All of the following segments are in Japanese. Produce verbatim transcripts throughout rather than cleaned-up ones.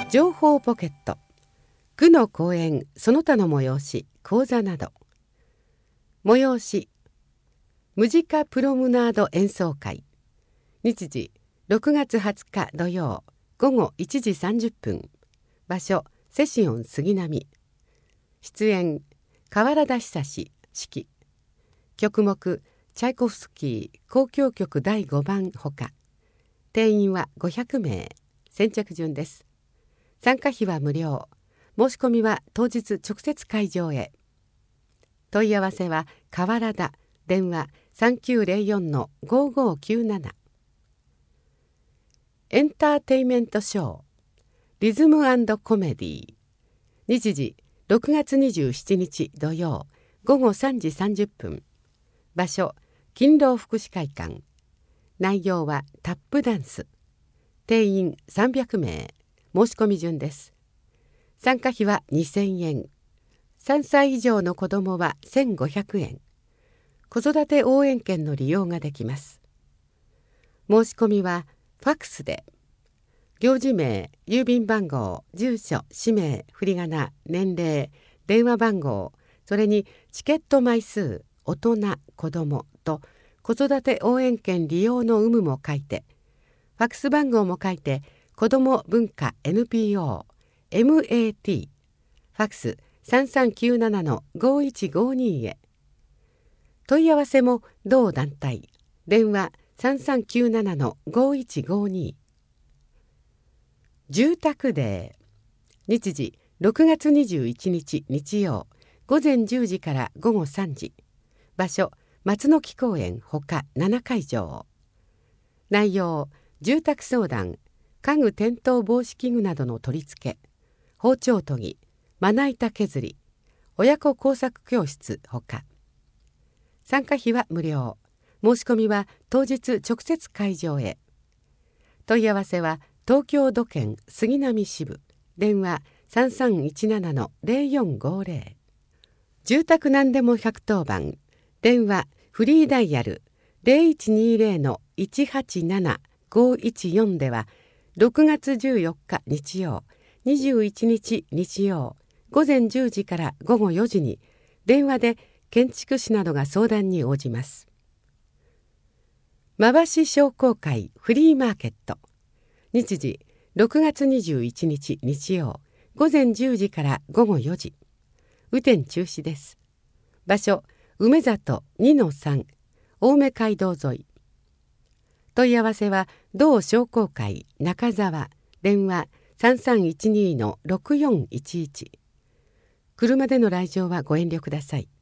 情報ポケット、区の公演その他の催し講座など。催しムジカプロムナード演奏会、日時ろくがつはつか土曜午後いちじさんじゅっぷん、場所セシオン杉並、出演河原田久志指揮、曲目チャイコフスキー交響曲だいごばんほか、定員はごひゃくめい、先着順です。参加費は無料、申し込みは当日直接会場へ。問い合わせは河原田、電話 さんきゅうゼロよんのごごきゅうなな。エンターテイメントショーリズム&コメディ、日時ろくがつにじゅうしちにち土曜午後さんじさんじゅっぷん、場所勤労福祉会館、内容はタップダンス、定員さんびゃくめい、申し込み順です。参加費はにせんえん、さんさい以上の子どもはせんごひゃくえん、子育て応援券の利用ができます。申し込みはファックスで、行事名、郵便番号、住所、氏名、振り仮名、年齢、電話番号、それにチケット枚数、大人、子どもと子育て応援券利用の有無も書いて、ファックス番号も書いて、子ども文化 エヌピーオー エムエーティー ファックスさんさんきゅうななのごいちごにへ。問い合わせも同団体、電話さんさんきゅうななのごいちごに。住宅デー、日時ろくがつにじゅういちにち日曜午前じゅうじから午後さんじ、場所松の木公園ほかななかいじょう。内容住宅相談、家具転倒防止器具などの取り付け、包丁研ぎ、まな板削り、親子工作教室ほか。参加費は無料、申し込みは当日直接会場へ。問い合わせは東京都県杉並支部、電話さんさんいちななのゼロよんごゼロ。住宅なんでもひゃくとおばん、電話フリーダイヤルゼロいちにゼロのいちはちななごいちよんでは、ろくがつじゅうよっか日曜、にじゅういちにち日曜、午前じゅうじから午後よじに電話で建築士などが相談に応じます。まばし商工会フリーマーケット、日時ろくがつにじゅういちにち日曜、午前じゅうじから午後よじ、雨天中止です。場所梅里 にのさん、青梅街道沿い。問い合わせは同商工会中沢、電話さんさんいちにのろくよんいちいち。車での来場はご遠慮ください。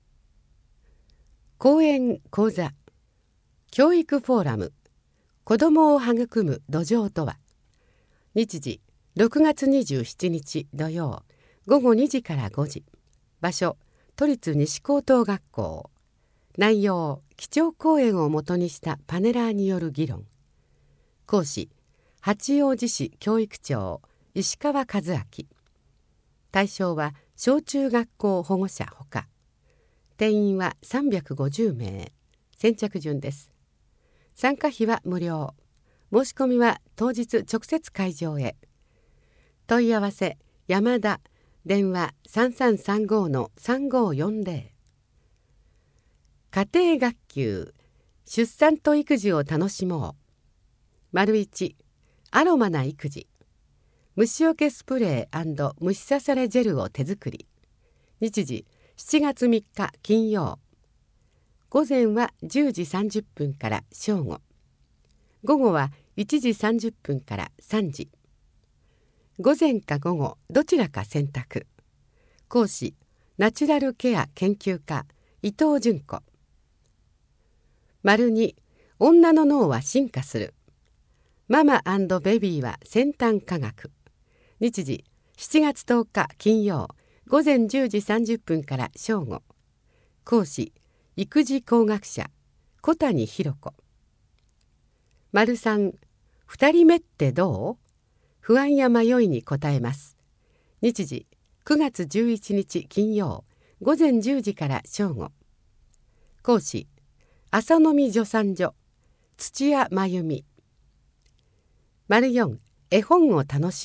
講演講座教育フォーラム、子どもを育む土壌とは、日時ろくがつにじゅうしちにち土曜午後にじからごじ、場所都立西高等学校。内容基調講演をもとにしたパネラーによる議論。講師八王子市教育長石川和明。対象は小中学校保護者ほか。定員はさんびゃくごじゅうめい、先着順です。参加費は無料、申し込みは当日直接会場へ。問い合わせ山田、電話さんさんさんごのさんごよんゼロ。家庭学級出産と育児を楽しもう。丸一、アロマな育児、虫除けスプレー&虫刺されジェルを手作り。日時しちがつみっか金曜、午前はじゅうじさんじゅっぷんから正午、午後はいちじさんじゅっぷんからさんじ。午前か午後どちらか選択。講師ナチュラルケア研究家伊藤純子。丸に、女の脳は進化する。ママ&ベビーは先端科学。日時しちがつとおか金曜、午前じゅうじさんじゅっぷんから正午。講師育児工学者小谷博子。丸さん、二人目ってどう？不安や迷いに答えます。日時くがつじゅういちにち金曜、午前じゅうじから正午。講師浅野見助産所土屋真由美。丸よん、絵本を楽しむ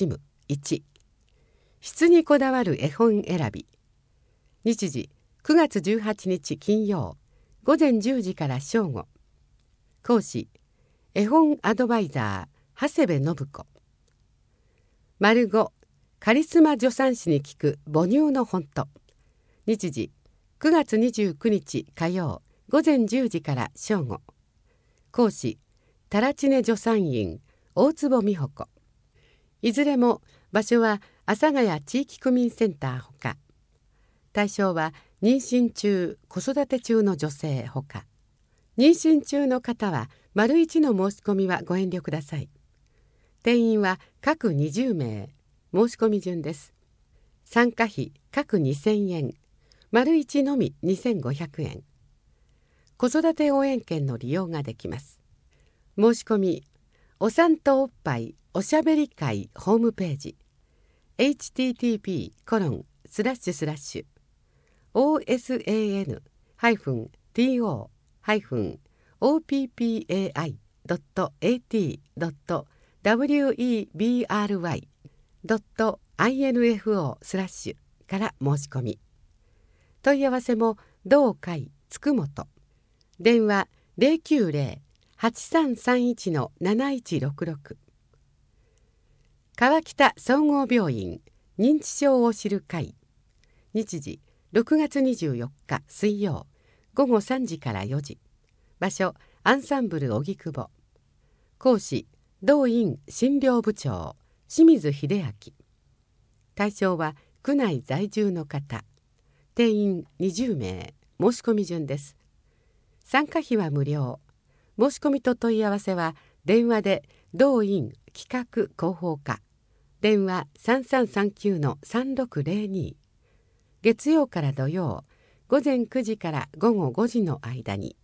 いち、質にこだわる絵本選び。日時くがつじゅうはちにち金曜、午前じゅうじから正午。講師、絵本アドバイザー長谷部信子。丸ご、カリスマ助産師に聞く母乳の本当。日時くがつにじゅうくにち火曜、午前じゅうじから正午。講師、タラチネ助産院大坪美穂子。いずれも場所は阿佐ヶ谷地域区民センターほか。対象は妊娠中子育て中の女性ほか。妊娠中の方は丸一の申し込みはご遠慮ください。定員は各にじゅうめい、申し込み順です。参加費各にせんえん、丸一のみにせんごひゃくえん。子育て応援券の利用ができます。申し込み、お産とおっぱいおしゃべり会ホームページ エイチティーティーピーコロンスラッシュスラッシュオーエスエーエヌハイフンティーオーハイフンオーピーピーエーアイドットエーティードットダブリューイービーアールワイドットアイエヌエフオースラッシュから申し込み。問い合わせも同会つくもと。電話 ゼロきゅうゼロ はちさんさんいち のなないちろくろく。川北総合病院認知症を知る会。日時ろくがつにじゅうよっか水曜、午後さんじからよじ。場所アンサンブル荻窪。講師、同院診療部長清水秀明。対象は区内在住の方。定員にじゅうめい、申し込み順です。参加費は無料。申し込みと問い合わせは電話で同院企画広報課。電話 さんさんさんきゅうのさんろくゼロに。月曜から土曜、午前くじから午後ごじの間に。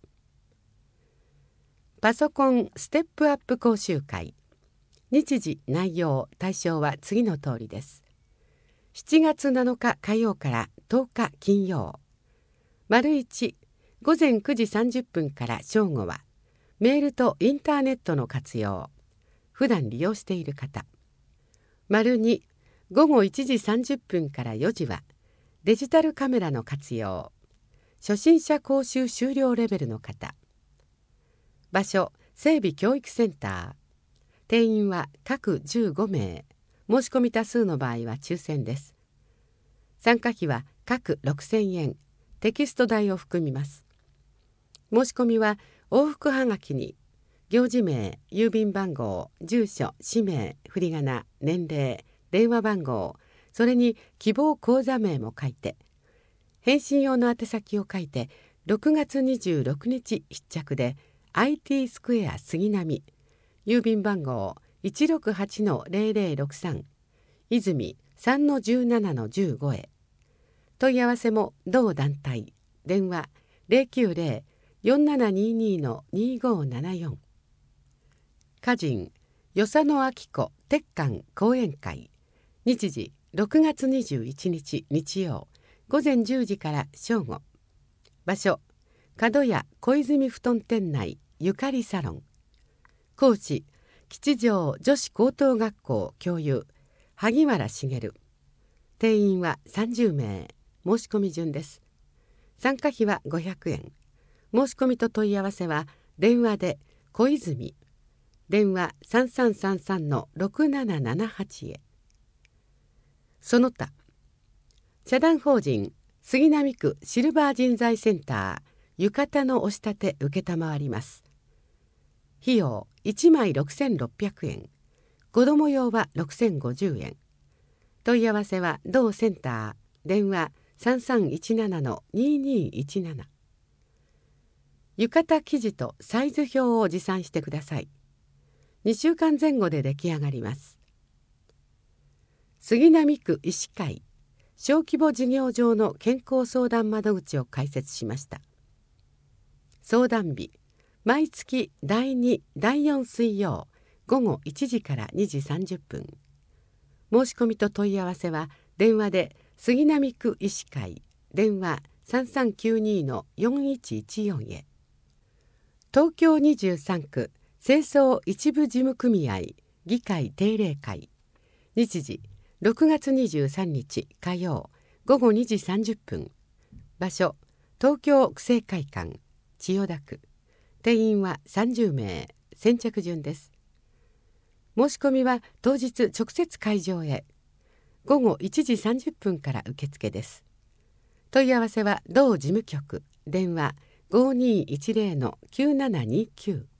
パソコンステップアップ講習会。日時内容対象は次の通りです。しちがつなのか火曜からとおか金曜。丸一、午前くじさんじゅっぷんから正午はメールとインターネットの活用。普段利用している方。丸に、午後いちじさんじゅっぷんからよじはデジタルカメラの活用。初心者講習修了レベルの方。場所、整備教育センター。定員は各じゅうごめい。申し込み多数の場合は抽選です。参加費は各ろくせんえん。テキスト代を含みます。申し込みは往復はがきに行事名、郵便番号、住所、氏名、振り仮名、年齢、電話番号、それに希望口座名も書いて、返信用の宛先を書いて、ろくがつにじゅうろくにち必着で アイティー スクエア杉並、郵便番号 いちろくはちのゼロゼロろくさん、泉 さんのじゅうななのじゅうご へ。問い合わせも同団体。電話 ゼロきゅうゼロ よんななににのにごななよん。歌人与謝野晶子鉄管講演会。日時ろくがつにじゅういちにち日曜、午前じゅうじから正午。場所角屋小泉布団店内ゆかりサロン。講師、吉祥女子高等学校教諭萩原茂。定員はさんじゅうめい。申し込み順です。参加費はごひゃくえん。申し込みと問い合わせは電話で小泉、電話 さんさんさんさんのろくななななはち へ。その他、社団法人杉並区シルバー人材センター浴衣の押し立て承ります。費用いちまいろくせんろっぴゃくえん、子ども用はろくせんごじゅうえん。問い合わせは同センター、電話 さんさんいちななのににいちなな。浴衣生地とサイズ表を持参してください。にしゅうかんぜん後で出来上がります。杉並区医師会小規模事業場の健康相談窓口を開設しました。相談日毎月だいに、だいよん水曜午後いちじからにじさんじゅっぷん。申し込みと問い合わせは電話で杉並区医師会、電話 さんさんきゅうにのよんいちいちよん へ。東京にじゅうさんく清掃一部事務組合議会定例会。日時ろくがつにじゅうさんにち火曜ごごにじさんじゅっぷん。場所東京区政会館千代田区。定員はさんじゅうめい。先着順です。申し込みは当日直接会場へ。ごごいちじさんじゅっぷんから受付です。問い合わせは同事務局。電話 ごにーいちぜろのきゅうななにきゅう。